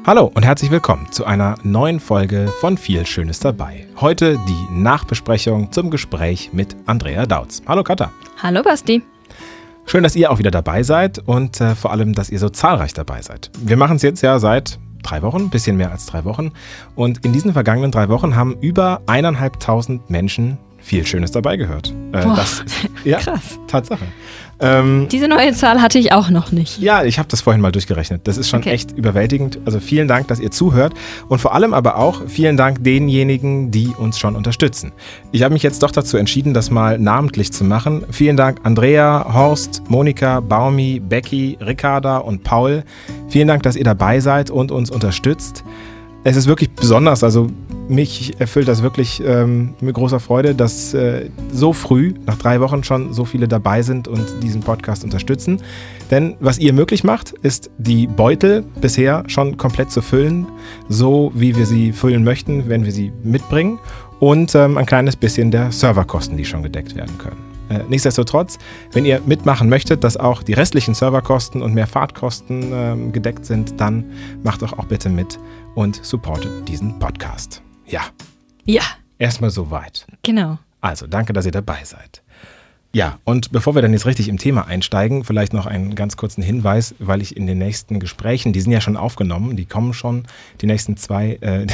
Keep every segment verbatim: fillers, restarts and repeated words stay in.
Hallo und herzlich willkommen zu einer neuen Folge von Viel Schönes dabei. Heute die Nachbesprechung zum Gespräch mit Andrea Dautz. Hallo Katha. Hallo Basti. Schön, dass ihr auch wieder dabei seid und äh, vor allem, dass ihr so zahlreich dabei seid. Wir machen es jetzt ja seit drei Wochen, ein bisschen mehr als drei Wochen. Und in diesen vergangenen drei Wochen haben über eineinhalbtausend Menschen Viel Schönes dabei gehört. Äh, Boah, das, ja, krass. Tatsache. Ähm, Diese neue Zahl hatte ich auch noch nicht. Ja, ich habe das vorhin mal durchgerechnet. Das ist schon Okay. echt überwältigend. Also vielen Dank, dass ihr zuhört und vor allem aber auch vielen Dank denjenigen, die uns schon unterstützen. Ich habe mich jetzt doch dazu entschieden, das mal namentlich zu machen. Vielen Dank Andrea, Horst, Monika, Baumi, Becky, Ricarda und Paul. Vielen Dank, dass ihr dabei seid und uns unterstützt. Es ist wirklich besonders, also mich erfüllt das wirklich ähm, mit großer Freude, dass äh, so früh, nach drei Wochen schon so viele dabei sind und diesen Podcast unterstützen. Denn was ihr möglich macht, ist die Beutel bisher schon komplett zu füllen, so wie wir sie füllen möchten, wenn wir sie mitbringen. Und ähm, ein kleines bisschen der Serverkosten, die schon gedeckt werden können. Äh, nichtsdestotrotz, wenn ihr mitmachen möchtet, dass auch die restlichen Serverkosten und mehr Fahrtkosten ähm, gedeckt sind, dann macht doch auch bitte mit und supportet diesen Podcast. Ja, Ja, erstmal soweit. genau. Also, danke, dass ihr dabei seid. Ja, und bevor wir dann jetzt richtig im Thema einsteigen, vielleicht noch einen ganz kurzen Hinweis, weil ich in den nächsten Gesprächen, die sind ja schon aufgenommen, die kommen schon, die nächsten zwei, äh,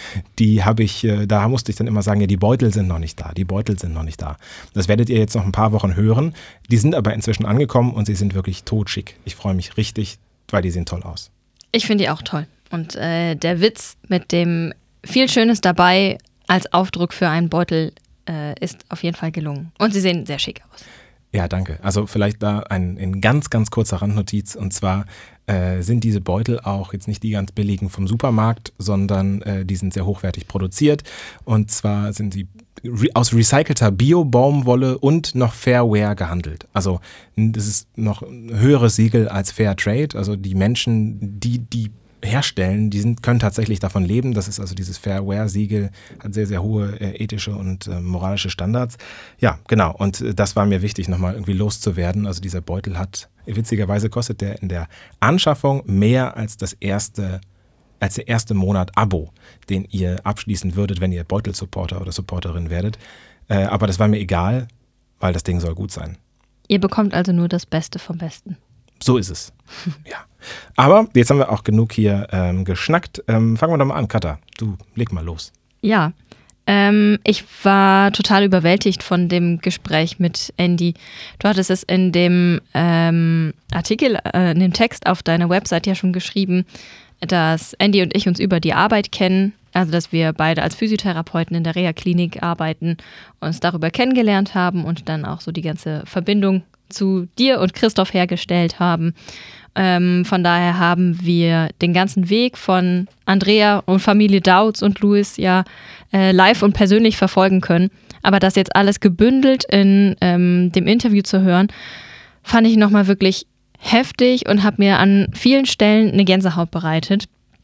die habe ich, äh, da musste ich dann immer sagen, ja, die Beutel sind noch nicht da, die Beutel sind noch nicht da. Das werdet ihr jetzt noch ein paar Wochen hören, die sind aber inzwischen angekommen und sie sind wirklich totschick. Ich freue mich richtig, weil die sehen toll aus. Ich finde die auch toll. Und äh, der Witz mit dem viel Schönes dabei als Aufdruck für einen Beutel äh, ist auf jeden Fall gelungen. Und sie sehen sehr schick aus. Ja, danke. Also vielleicht da ein, ein ganz, ganz kurzer Randnotiz. Und zwar äh, sind diese Beutel auch jetzt nicht die ganz billigen vom Supermarkt, sondern äh, die sind sehr hochwertig produziert. Und zwar sind sie re- aus recycelter Bio-Baumwolle und noch Fairware gehandelt. Also das ist noch ein höheres Siegel als Fair Trade. Also die Menschen, die die herstellen, die sind, können tatsächlich davon leben. Das ist also dieses Fairware-Siegel, hat sehr, sehr hohe äh, ethische und äh, moralische Standards. Ja, genau. Und äh, das war mir wichtig, nochmal irgendwie loszuwerden. Also dieser Beutel hat, witzigerweise kostet der in der Anschaffung mehr als das erste, als der erste Monat Abo, den ihr abschließen würdet, wenn ihr Beutel-Supporter oder Supporterin werdet. Äh, aber das war mir egal, weil das Ding soll gut sein. Ihr bekommt also nur das Beste vom Besten. So ist es. Ja. Aber jetzt haben wir auch genug hier ähm, geschnackt. Ähm, fangen wir doch mal an, Katha. Du, leg mal los. Ja, ähm, ich war total überwältigt von dem Gespräch mit Andy. Du hattest es in dem ähm, Artikel, äh, in dem Text auf deiner Website ja schon geschrieben, dass Andy und ich uns über die Arbeit kennen, also dass wir beide als Physiotherapeuten in der Reha-Klinik arbeiten, uns darüber kennengelernt haben und dann auch so die ganze Verbindung zu dir und Christoph hergestellt haben. Ähm, von daher haben wir den ganzen Weg von Andrea und Familie Dautz und Louis ja äh, live und persönlich verfolgen können. Aber das jetzt alles gebündelt in ähm, dem Interview zu hören, fand ich nochmal wirklich heftig und habe mir an vielen Stellen eine Gänsehaut bereitet,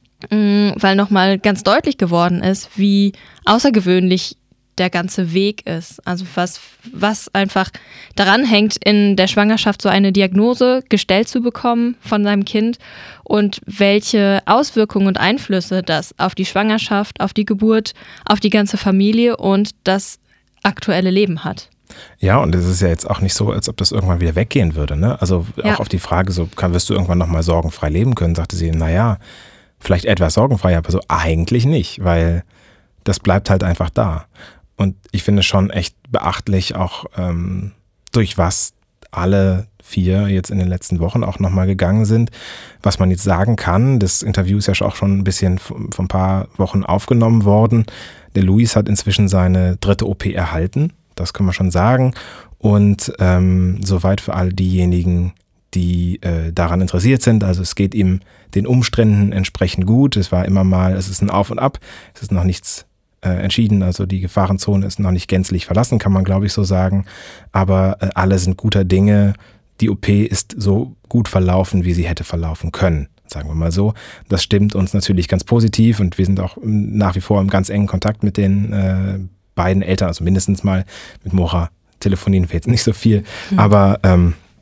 mh, weil nochmal ganz deutlich geworden ist, wie außergewöhnlich der ganze Weg ist. Also was, was einfach daran hängt, in der Schwangerschaft so eine Diagnose gestellt zu bekommen von seinem Kind und welche Auswirkungen und Einflüsse das auf die Schwangerschaft, auf die Geburt, auf die ganze Familie und das aktuelle Leben hat. Ja, und es ist ja jetzt auch nicht so, als ob das irgendwann wieder weggehen würde, ne? Also auch Ja. auf die Frage, so kann, wirst du irgendwann nochmal sorgenfrei leben können, sagte sie, naja, vielleicht etwas sorgenfrei, aber so eigentlich nicht, weil das bleibt halt einfach da. Und ich finde schon echt beachtlich auch, ähm, durch was alle vier jetzt in den letzten Wochen auch nochmal gegangen sind. Was man jetzt sagen kann, das Interview ist ja auch schon ein bisschen vor ein paar Wochen aufgenommen worden. Der Luis hat inzwischen seine dritte O P erhalten, das können wir schon sagen. Und ähm, soweit für all diejenigen, die äh, daran interessiert sind. Also es geht ihm den Umständen entsprechend gut. Es war immer mal, es ist ein Auf und Ab, es ist noch nichts entschieden, also die Gefahrenzone ist noch nicht gänzlich verlassen, kann man glaube ich so sagen, aber äh, alle sind guter Dinge. Die O P ist so gut verlaufen, wie sie hätte verlaufen können, sagen wir mal so. Das stimmt uns natürlich ganz positiv und wir sind auch nach wie vor im ganz engen Kontakt mit den äh, beiden Eltern, also mindestens mal mit Mora telefonieren wir jetzt nicht so viel, mhm. aber ähm,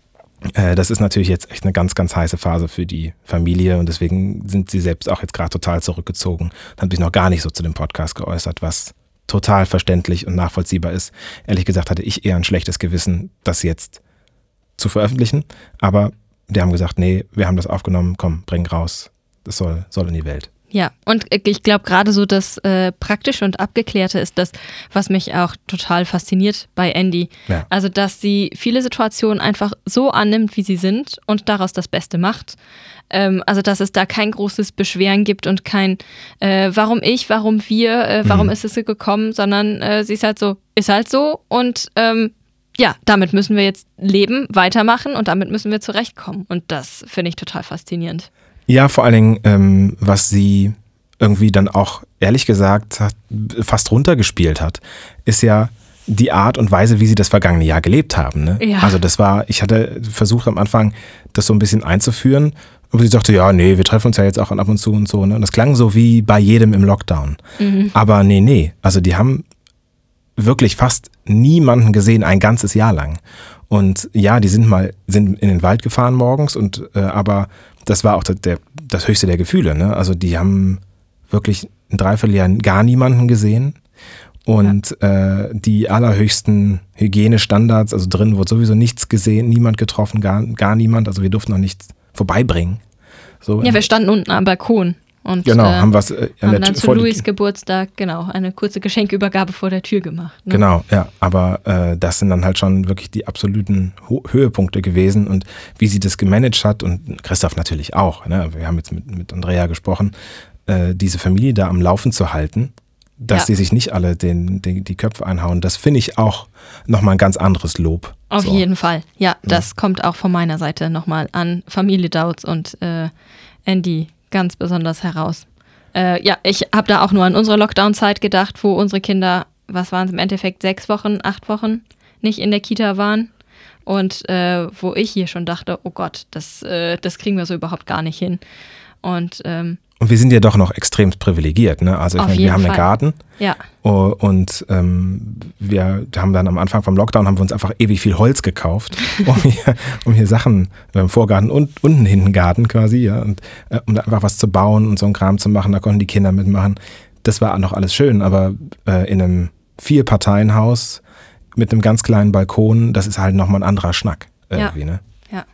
äh, das ist natürlich jetzt echt eine ganz, ganz heiße Phase für die Familie und deswegen sind sie selbst auch jetzt gerade total zurückgezogen. Dann habe ich noch gar nicht so zu dem Podcast geäußert, was total verständlich und nachvollziehbar ist. Ehrlich gesagt hatte ich eher ein schlechtes Gewissen, das jetzt zu veröffentlichen, aber die haben gesagt, nee, wir haben das aufgenommen, komm, bring raus, das soll, soll in die Welt. Ja, und ich glaube gerade so das äh, Praktische und Abgeklärte ist das, was mich auch total fasziniert bei Andy. Ja. Also, dass sie viele Situationen einfach so annimmt, wie sie sind und daraus das Beste macht. Ähm, also, dass es da kein großes Beschweren gibt und kein äh, warum ich, warum wir, äh, warum mhm. ist es so gekommen, sondern äh, sie ist halt so, ist halt so und ähm, ja, damit müssen wir jetzt leben, weitermachen und damit müssen wir zurechtkommen. Und das finde ich total faszinierend. Ja, vor allen Dingen, ähm, was sie irgendwie dann auch, ehrlich gesagt, hat, fast runtergespielt hat, ist ja die Art und Weise, wie sie das vergangene Jahr gelebt haben. Ne? Ja. Also das war, ich hatte versucht am Anfang, das so ein bisschen einzuführen, aber sie sagte, ja, nee, wir treffen uns ja jetzt auch ab und zu und so. Ne? Und das klang so wie bei jedem im Lockdown. Mhm. Aber nee, nee, also die haben wirklich fast niemanden gesehen, ein ganzes Jahr lang. Und ja, die sind mal sind in den Wald gefahren morgens, und äh, aber das war auch der, der, das höchste der Gefühle. Ne? Also die haben wirklich ein Dreivierteljahr gar niemanden gesehen und ja. äh, die allerhöchsten Hygienestandards, also drin wurde sowieso nichts gesehen, niemand getroffen, gar, gar niemand. Also wir durften noch nichts vorbeibringen. So, ja, wir standen unten am Balkon. Und, genau, äh, haben was äh, haben dann zu Louis Geburtstag, genau, eine kurze Geschenkübergabe vor der Tür gemacht. Ne? Genau, ja, aber äh, das sind dann halt schon wirklich die absoluten Ho- Höhepunkte gewesen, und wie sie das gemanagt hat, und Christoph natürlich auch, ne? Wir haben jetzt mit, mit Andrea gesprochen, äh, diese Familie da am Laufen zu halten, dass ja. die sich nicht alle den, den, die Köpfe einhauen, das finde ich auch nochmal ein ganz anderes Lob. Auf so. jeden Fall, ja, das ja. kommt auch von meiner Seite nochmal an Familie Dautz und äh, Andy ganz besonders heraus. Äh, ja, ich habe da auch nur an unsere Lockdown-Zeit gedacht, wo unsere Kinder, was waren es im Endeffekt, sechs Wochen, acht Wochen nicht in der Kita waren. Und äh, wo ich hier schon dachte, oh Gott, das, äh, das kriegen wir so überhaupt gar nicht hin. Und ähm, Und wir sind ja doch noch extrem privilegiert, ne? Also ich meine, wir haben Fall. einen Garten, ja. und ähm, wir haben dann am Anfang vom Lockdown haben wir uns einfach ewig viel Holz gekauft, um hier, um hier Sachen im Vorgarten und unten hinten Garten quasi, ja, und äh, um da einfach was zu bauen und so einen Kram zu machen, da konnten die Kinder mitmachen. Das war noch alles schön, aber äh, in einem Vier-Parteien-Haus mit einem ganz kleinen Balkon, das ist halt nochmal ein anderer Schnack irgendwie, ja. ne? Ja.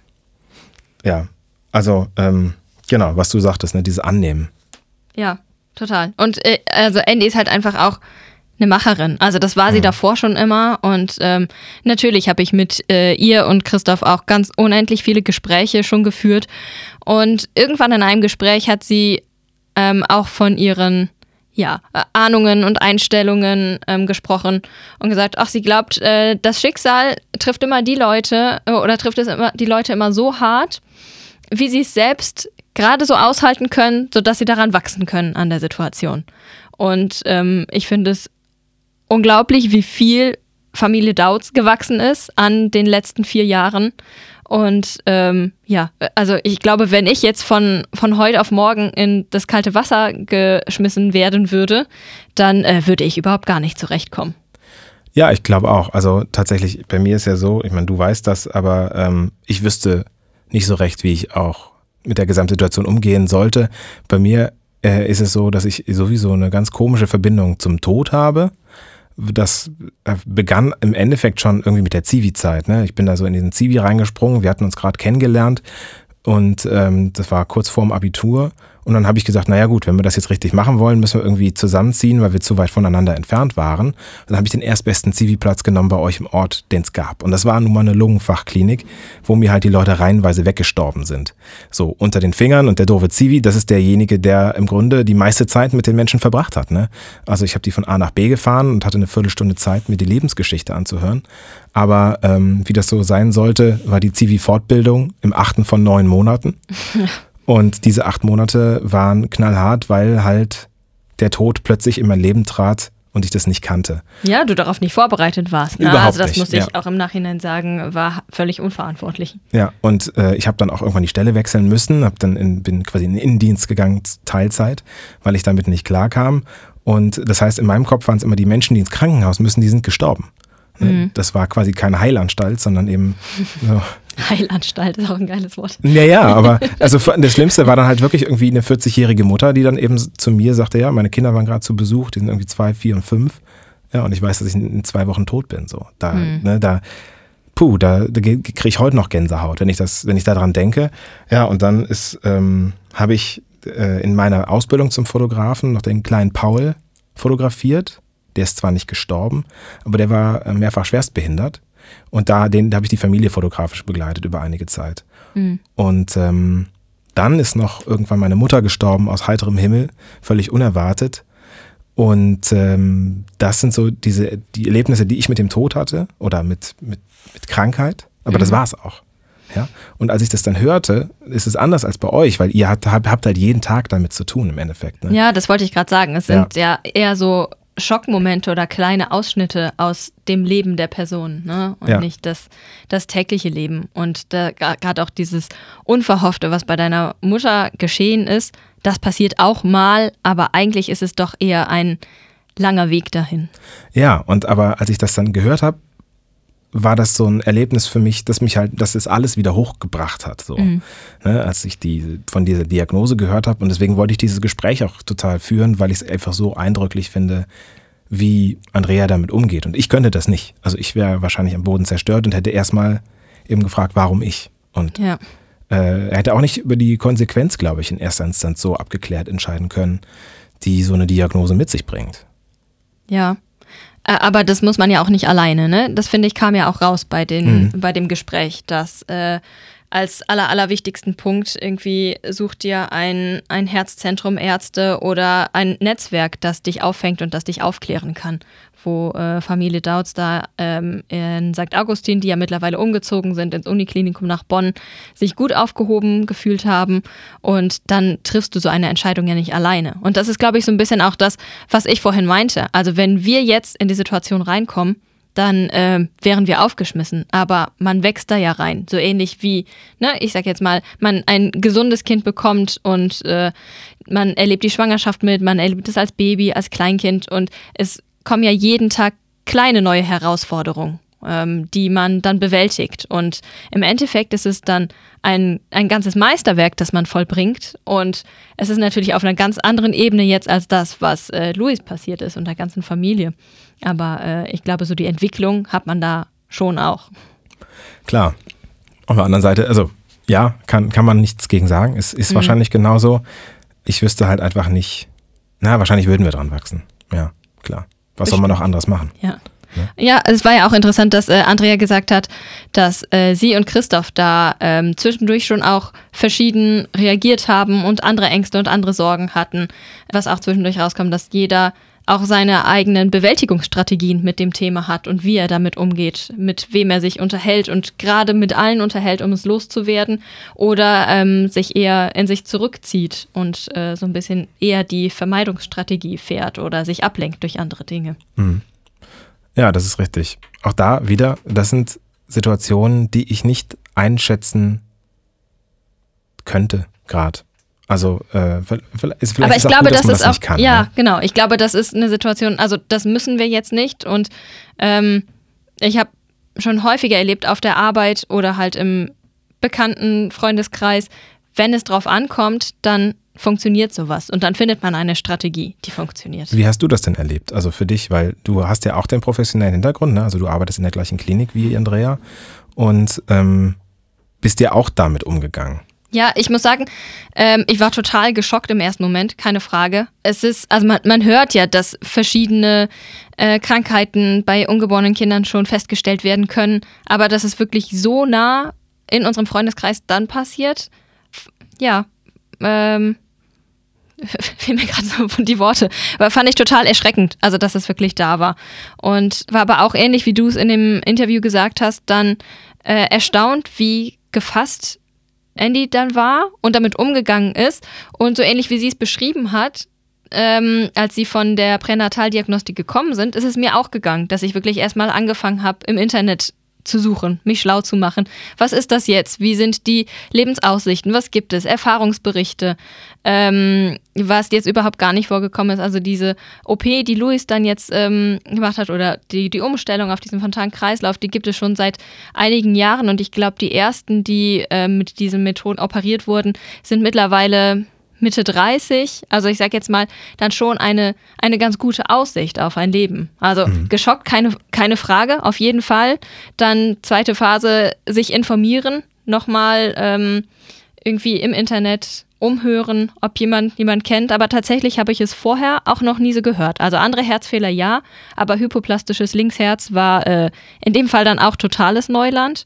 Ja, also ähm, genau, was du sagtest, ne, dieses Annehmen. Ja, total. Und äh, also Andy ist halt einfach auch eine Macherin. Also das war sie mhm. davor schon immer. Und ähm, natürlich habe ich mit äh, ihr und Christoph auch ganz unendlich viele Gespräche schon geführt. Und irgendwann in einem Gespräch hat sie ähm, auch von ihren ja, Ahnungen und Einstellungen ähm, gesprochen und gesagt, ach, sie glaubt, äh, das Schicksal trifft immer die Leute äh, oder trifft es immer die Leute immer so hart, wie sie es selbst gerade so aushalten können, sodass sie daran wachsen können an der Situation. Und ähm, ich finde es unglaublich, wie viel Familie Dautz gewachsen ist an den letzten vier Jahren. Und ähm, ja, also ich glaube, wenn ich jetzt von, von heute auf morgen in das kalte Wasser geschmissen werden würde, dann äh, würde ich überhaupt gar nicht zurechtkommen. Ja, ich glaube auch. Also tatsächlich, bei mir ist ja so, ich meine, du weißt das, aber ähm, ich wüsste nicht so recht, wie ich auch mit der Gesamtsituation umgehen sollte. Bei mir äh, ist es so, dass ich sowieso eine ganz komische Verbindung zum Tod habe. Das begann im Endeffekt schon irgendwie mit der Zivi-Zeit. Ne? Ich bin da so in diesen Zivi reingesprungen. Wir hatten uns gerade kennengelernt und ähm, das war kurz vorm Abitur. Und dann habe ich gesagt, naja gut, wenn wir das jetzt richtig machen wollen, müssen wir irgendwie zusammenziehen, weil wir zu weit voneinander entfernt waren. Und dann habe ich den erstbesten Zivi-Platz genommen bei euch im Ort, den es gab. Und das war nun mal eine Lungenfachklinik, wo mir halt die Leute reihenweise weggestorben sind. So, unter den Fingern, und der doofe Zivi, das ist derjenige, der im Grunde die meiste Zeit mit den Menschen verbracht hat. Ne? Also ich habe die von A nach B gefahren und hatte eine Viertelstunde Zeit, mir die Lebensgeschichte anzuhören. Aber ähm, wie das so sein sollte, war die Zivi-Fortbildung im achten von neun Monaten. Und diese acht Monate waren knallhart, weil halt der Tod plötzlich in mein Leben trat und ich das nicht kannte. Ja, du darauf nicht vorbereitet warst. Ne? Überhaupt also das nicht, muss ich ja. auch im Nachhinein sagen, war völlig unverantwortlich. Ja, und äh, ich habe dann auch irgendwann die Stelle wechseln müssen, hab dann in, bin quasi in den Innendienst gegangen, Teilzeit, weil ich damit nicht klarkam. Und das heißt, in meinem Kopf waren es immer die Menschen, die ins Krankenhaus müssen, die sind gestorben. Mhm. Das war quasi keine Heilanstalt, sondern eben so Heilanstalt ist auch ein geiles Wort. Ja, ja, aber also das Schlimmste war dann halt wirklich irgendwie eine vierzigjährige Mutter, die dann eben zu mir sagte, ja, meine Kinder waren gerade zu Besuch, die sind irgendwie zwei, vier und fünf. Ja, und ich weiß, dass ich in zwei Wochen tot bin. So. Da, hm. ne, da, puh, da, da kriege ich heute noch Gänsehaut, wenn ich das, wenn ich daran denke. Ja, und dann ist, ähm, habe ich äh, in meiner Ausbildung zum Fotografen noch den kleinen Paul fotografiert. Der ist zwar nicht gestorben, aber der war äh, mehrfach schwerstbehindert. Und da, den, da habe ich die Familie fotografisch begleitet über einige Zeit. Mhm. Und ähm, dann ist noch irgendwann meine Mutter gestorben aus heiterem Himmel, völlig unerwartet. Und ähm, das sind so diese die Erlebnisse, die ich mit dem Tod hatte oder mit, mit, mit Krankheit. Aber mhm. das war es auch. Ja? Und als ich das dann hörte, ist es anders als bei euch, weil ihr habt, habt halt jeden Tag damit zu tun im Endeffekt. Ne? Ja, das wollte ich gerade sagen. Es sind ja. ja eher so Schockmomente oder kleine Ausschnitte aus dem Leben der Person, ne? Und ja. nicht das, das tägliche Leben. Und da gerade auch dieses Unverhoffte, was bei deiner Mutter geschehen ist, das passiert auch mal, aber eigentlich ist es doch eher ein langer Weg dahin. Ja, und aber als ich das dann gehört habe, war das so ein Erlebnis für mich, dass mich halt, dass es alles wieder hochgebracht hat, so, mhm. ne, als ich die, von dieser Diagnose gehört habe. Und deswegen wollte ich dieses Gespräch auch total führen, weil ich es einfach so eindrücklich finde, wie Andrea damit umgeht. Und ich könnte das nicht. Also ich wäre wahrscheinlich am Boden zerstört und hätte erstmal eben gefragt, warum ich? Und ja. äh, er hätte auch nicht über die Konsequenz, glaube ich, in erster Instanz so abgeklärt entscheiden können, die so eine Diagnose mit sich bringt. Ja. Aber das muss man ja auch nicht alleine, ne? Das finde ich kam ja auch raus bei, den, mhm. bei dem Gespräch, dass äh, als aller, allerwichtigsten Punkt irgendwie such dir ein, ein Herzzentrum Ärzte oder ein Netzwerk, das dich auffängt und das dich aufklären kann. Wo äh, Familie Dautz da ähm, in Sankt Augustin, die ja mittlerweile umgezogen sind ins Uniklinikum nach Bonn, sich gut aufgehoben gefühlt haben und dann triffst du so eine Entscheidung ja nicht alleine. Und das ist, glaube ich, so ein bisschen auch das, was ich vorhin meinte. Also wenn wir jetzt in die Situation reinkommen, dann äh, wären wir aufgeschmissen. Aber man wächst da ja rein. So ähnlich wie, ne, ich sag jetzt mal, man ein gesundes Kind bekommt und äh, man erlebt die Schwangerschaft mit, man erlebt es als Baby, als Kleinkind und es kommen ja jeden Tag kleine neue Herausforderungen, ähm, die man dann bewältigt. Und im Endeffekt ist es dann ein, ein ganzes Meisterwerk, das man vollbringt. Und es ist natürlich auf einer ganz anderen Ebene jetzt als das, was äh, Luis passiert ist und der ganzen Familie. Aber äh, ich glaube, so die Entwicklung hat man da schon auch. Klar. Auf der anderen Seite, also ja, kann, kann man nichts gegen sagen. Es ist mhm. wahrscheinlich genauso. Ich wüsste halt einfach nicht, na, wahrscheinlich würden wir dran wachsen. Ja, klar. Was soll man noch anderes machen? Ja. ja, ja, es war ja auch interessant, dass äh, Andrea gesagt hat, dass äh, sie und Christoph da ähm, zwischendurch schon auch verschieden reagiert haben und andere Ängste und andere Sorgen hatten. Was auch zwischendurch rauskommt, dass jeder auch seine eigenen Bewältigungsstrategien mit dem Thema hat und wie er damit umgeht, mit wem er sich unterhält und gerade mit allen unterhält, um es loszuwerden oder ähm, sich eher in sich zurückzieht und äh, so ein bisschen eher die Vermeidungsstrategie fährt oder sich ablenkt durch andere Dinge. Mhm. Ja, das ist richtig. Auch da wieder, das sind Situationen, die ich nicht einschätzen könnte gerade. Also äh, ist vielleicht aber ich ist auch glaube, gut, dass das man ist das auch, nicht kann. ja, ne? genau. Ich glaube, das ist eine Situation, also das müssen wir jetzt nicht. Und ähm, ich habe schon häufiger erlebt auf der Arbeit oder halt im bekannten Freundeskreis, wenn es drauf ankommt, dann funktioniert sowas. Und dann findet man eine Strategie, die funktioniert. Wie hast du das denn erlebt? Also für dich, weil du hast ja auch den professionellen Hintergrund, ne? Also du arbeitest in der gleichen Klinik wie Andrea und ähm, bist ja auch damit umgegangen. Ja, ich muss sagen, ähm, ich war total geschockt im ersten Moment, keine Frage. Es ist, also man, man hört ja, dass verschiedene äh, Krankheiten bei ungeborenen Kindern schon festgestellt werden können, aber dass es wirklich so nah in unserem Freundeskreis dann passiert, f- ja, ähm, fehlen mir gerade so die Worte, aber fand ich total erschreckend, also dass es wirklich da war. Und war aber auch ähnlich, wie du es in dem Interview gesagt hast, dann äh, erstaunt, wie gefasst Andy dann war und damit umgegangen ist. Und so ähnlich wie sie es beschrieben hat, ähm, als sie von der Pränataldiagnostik gekommen sind, ist es mir auch gegangen, dass ich wirklich erstmal angefangen habe, im Internet zu suchen, mich schlau zu machen. Was ist das jetzt? Wie sind die Lebensaussichten? Was gibt es? Erfahrungsberichte, ähm, was jetzt überhaupt gar nicht vorgekommen ist. Also diese O P, die Luis dann jetzt ähm, gemacht hat oder die, die Umstellung auf diesen Fontan-Kreislauf, die gibt es schon seit einigen Jahren und ich glaube, die ersten, die äh, mit diesen Methoden operiert wurden, sind mittlerweile Mitte dreißig, also ich sag jetzt mal, dann schon eine, eine ganz gute Aussicht auf ein Leben. Also mhm. geschockt, keine, keine Frage, auf jeden Fall. Dann zweite Phase, sich informieren, nochmal ähm, irgendwie im Internet umhören, ob jemand jemand kennt. Aber tatsächlich habe ich es vorher auch noch nie so gehört. Also andere Herzfehler ja, aber hypoplastisches Linksherz war äh, in dem Fall dann auch totales Neuland.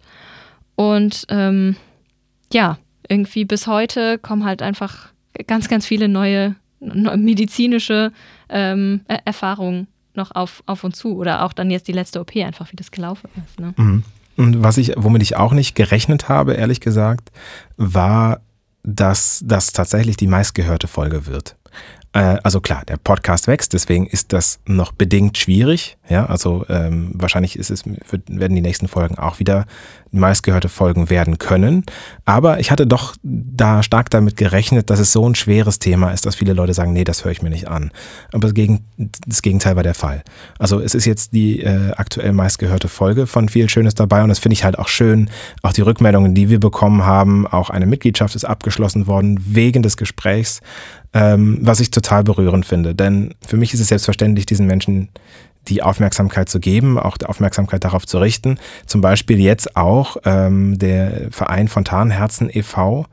Und ähm, ja, irgendwie bis heute kommen halt einfach ganz, ganz viele neue, neue medizinische ähm, Erfahrungen noch auf, auf uns zu. Oder auch dann jetzt die letzte O P, einfach wie das gelaufen ist. Ne? Mhm. Und was ich, womit ich auch nicht gerechnet habe, ehrlich gesagt, war, dass das tatsächlich die meistgehörte Folge wird. Äh, also klar, der Podcast wächst, deswegen ist das noch bedingt schwierig. Ja, also ähm, wahrscheinlich ist es, werden die nächsten Folgen auch wieder meistgehörte Folgen werden können. Aber ich hatte doch da stark damit gerechnet, dass es so ein schweres Thema ist, dass viele Leute sagen, nee, das höre ich mir nicht an. Aber das, Gegen, das Gegenteil war der Fall. Also es ist jetzt die äh, aktuell meistgehörte Folge von Viel Schönes dabei und das finde ich halt auch schön. Auch die Rückmeldungen, die wir bekommen haben, auch eine Mitgliedschaft ist abgeschlossen worden wegen des Gesprächs, ähm, was ich total berührend finde. Denn für mich ist es selbstverständlich, diesen Menschen die Aufmerksamkeit zu geben, auch die Aufmerksamkeit darauf zu richten. Zum Beispiel jetzt auch ähm, der Verein Fontanherzen e V,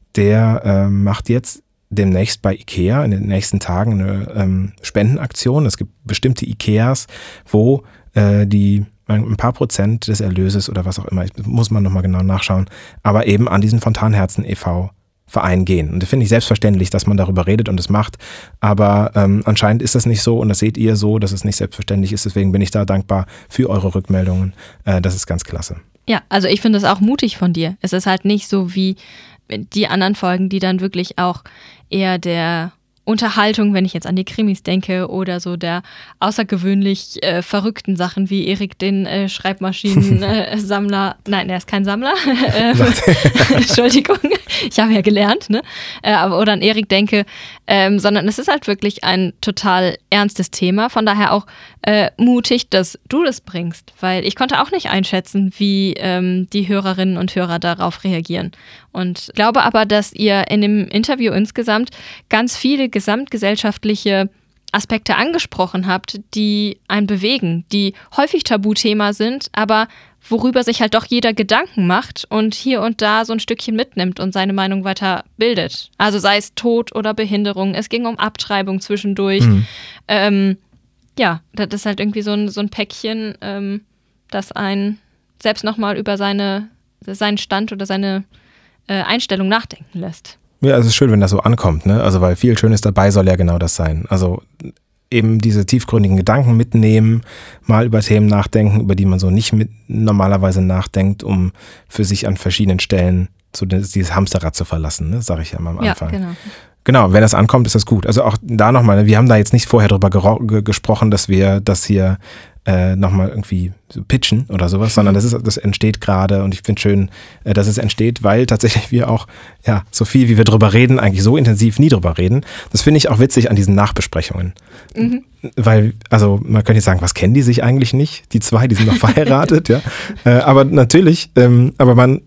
der ähm, macht jetzt demnächst bei IKEA in den nächsten Tagen eine ähm, Spendenaktion. Es gibt bestimmte IKEAs, wo äh, die ein paar Prozent des Erlöses oder was auch immer, muss man nochmal genau nachschauen, aber eben an diesen Fontanherzen e V Verein gehen. Und das finde ich selbstverständlich, dass man darüber redet und es macht. Aber ähm, anscheinend ist das nicht so und das seht ihr so, dass es nicht selbstverständlich ist. Deswegen bin ich da dankbar für eure Rückmeldungen. Äh, das ist ganz klasse. Ja, also ich finde es auch mutig von dir. Es ist halt nicht so wie die anderen Folgen, die dann wirklich auch eher der Unterhaltung, wenn ich jetzt an die Krimis denke oder so der außergewöhnlich äh, verrückten Sachen wie Erik den äh, Schreibmaschinen-Sammler, äh, nein, er ist kein Sammler, äh, Entschuldigung, ich habe ja gelernt, ne? Äh, aber, oder an Erik denke, ähm, sondern es ist halt wirklich ein total ernstes Thema, von daher auch äh, mutig, dass du das bringst, weil ich konnte auch nicht einschätzen, wie ähm, die Hörerinnen und Hörer darauf reagieren und glaube aber, dass ihr in dem Interview insgesamt ganz viele gesamtgesellschaftliche Aspekte angesprochen habt, die einen bewegen, die häufig Tabuthema sind, aber worüber sich halt doch jeder Gedanken macht und hier und da so ein Stückchen mitnimmt und seine Meinung weiter bildet. Also sei es Tod oder Behinderung, es ging um Abtreibung zwischendurch. Mhm. Ähm, ja, das ist halt irgendwie so ein, so ein Päckchen, ähm, das einen selbst nochmal über seine, seinen Stand oder seine äh, Einstellung nachdenken lässt. Ja, es ist schön, wenn das so ankommt, ne? Also weil viel Schönes dabei soll ja genau das sein. Also eben diese tiefgründigen Gedanken mitnehmen, mal über Themen nachdenken, über die man so nicht mit normalerweise nachdenkt, um für sich an verschiedenen Stellen so dieses Hamsterrad zu verlassen, ne? Sage ich ja mal am Anfang. Ja, genau. Genau, wenn das ankommt, ist das gut. Also auch da nochmal, wir haben da jetzt nicht vorher drüber gero- ge- gesprochen, dass wir das hier äh, nochmal irgendwie so pitchen oder sowas, sondern das, ist, das entsteht gerade und ich finde schön, äh, dass es entsteht, weil tatsächlich wir auch, ja, so viel wie wir drüber reden, eigentlich so intensiv nie drüber reden. Das finde ich auch witzig an diesen Nachbesprechungen. Mhm. Weil, also man könnte jetzt sagen, was kennen die sich eigentlich nicht? Die zwei, die sind noch verheiratet, ja. Äh, aber natürlich, ähm, aber man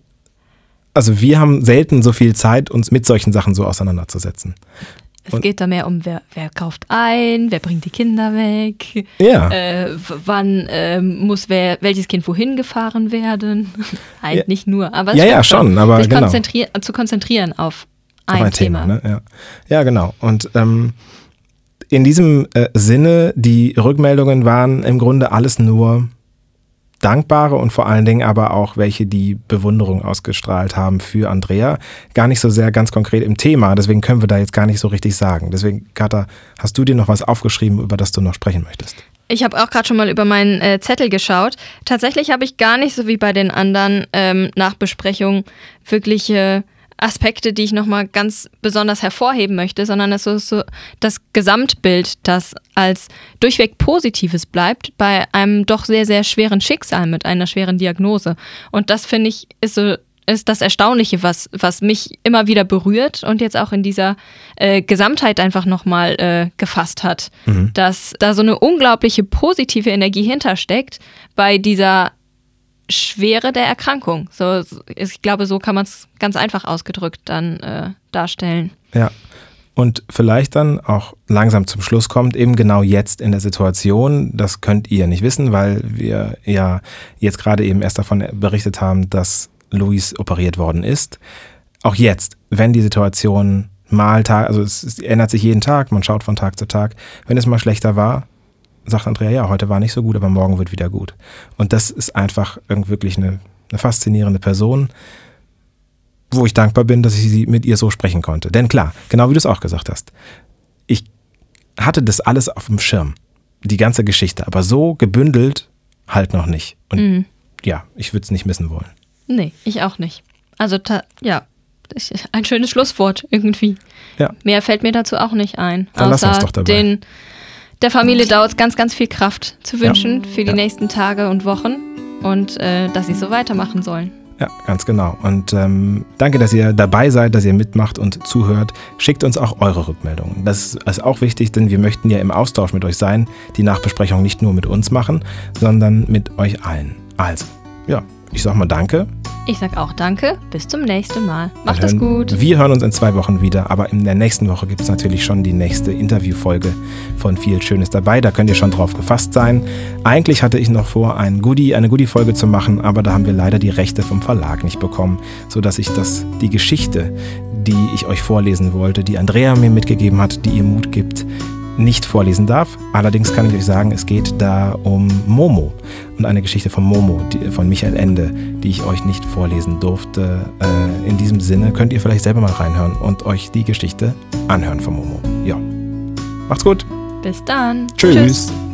Also wir haben selten so viel Zeit, uns mit solchen Sachen so auseinanderzusetzen. Es und geht da mehr um, wer, wer kauft ein, wer bringt die Kinder weg, ja. äh, wann äh, muss wer, welches Kind wohin gefahren werden. halt ja. nicht nur, aber es ja, ja, schon, aber sich genau. konzentri- zu konzentrieren auf ein, auf ein Thema. Thema ne? ja. ja, genau. Und ähm, in diesem äh, Sinne, die Rückmeldungen waren im Grunde alles nur dankbare und vor allen Dingen aber auch welche, die Bewunderung ausgestrahlt haben für Andrea. Gar nicht so sehr ganz konkret im Thema, deswegen können wir da jetzt gar nicht so richtig sagen. Deswegen, Katha, hast du dir noch was aufgeschrieben, über das du noch sprechen möchtest? Ich habe auch gerade schon mal über meinen äh, Zettel geschaut. Tatsächlich habe ich gar nicht so wie bei den anderen ähm, Nachbesprechungen wirkliche Aspekte, die ich nochmal ganz besonders hervorheben möchte, sondern es ist so das Gesamtbild, das als durchweg Positives bleibt bei einem doch sehr, sehr schweren Schicksal mit einer schweren Diagnose. Und das, finde ich, ist so ist das Erstaunliche, was, was mich immer wieder berührt und jetzt auch in dieser äh, Gesamtheit einfach nochmal äh, gefasst hat, mhm. dass da so eine unglaubliche positive Energie hintersteckt bei dieser Schwere der Erkrankung. So, ich glaube, so kann man es ganz einfach ausgedrückt dann äh, darstellen. Ja, und vielleicht dann auch langsam zum Schluss kommt, eben genau jetzt in der Situation, das könnt ihr nicht wissen, weil wir ja jetzt gerade eben erst davon berichtet haben, dass Luis operiert worden ist. Auch jetzt, wenn die Situation mal, also es, es ändert sich jeden Tag, man schaut von Tag zu Tag, wenn es mal schlechter war, sagt Andrea, ja, heute war nicht so gut, aber morgen wird wieder gut. Und das ist einfach wirklich eine, eine faszinierende Person, wo ich dankbar bin, dass ich sie mit ihr so sprechen konnte. Denn klar, genau wie du es auch gesagt hast, ich hatte das alles auf dem Schirm, die ganze Geschichte, aber so gebündelt halt noch nicht. Und mhm. ja, ich würde es nicht missen wollen. Nee, ich auch nicht. Also, ta- ja, ein schönes Schlusswort irgendwie. Ja. Mehr fällt mir dazu auch nicht ein. Dann außer lass uns doch dabei. Den, der Familie dauert es ganz, ganz viel Kraft zu wünschen ja. für die ja. nächsten Tage und Wochen und äh, dass sie so weitermachen sollen. Ja, ganz genau. Und ähm, danke, dass ihr dabei seid, dass ihr mitmacht und zuhört. Schickt uns auch eure Rückmeldungen. Das ist auch wichtig, denn wir möchten ja im Austausch mit euch sein, die Nachbesprechung nicht nur mit uns machen, sondern mit euch allen. Also, ja. Ich sag mal danke. Ich sag auch danke. Bis zum nächsten Mal. Macht es gut. Wir hören uns in zwei Wochen wieder, aber in der nächsten Woche gibt es natürlich schon die nächste Interviewfolge von Viel Schönes dabei. Da könnt ihr schon drauf gefasst sein. Eigentlich hatte ich noch vor, ein Goodie, eine Goodie-Folge zu machen, aber da haben wir leider die Rechte vom Verlag nicht bekommen, sodass ich das, die Geschichte, die ich euch vorlesen wollte, die Andrea mir mitgegeben hat, die ihr Mut gibt, nicht vorlesen darf. Allerdings kann ich euch sagen, es geht da um Momo und eine Geschichte von Momo, die, von Michael Ende, die ich euch nicht vorlesen durfte. Äh, in diesem Sinne könnt ihr vielleicht selber mal reinhören und euch die Geschichte anhören von Momo. Ja, macht's gut. Bis dann. Tschüss. Tschüss.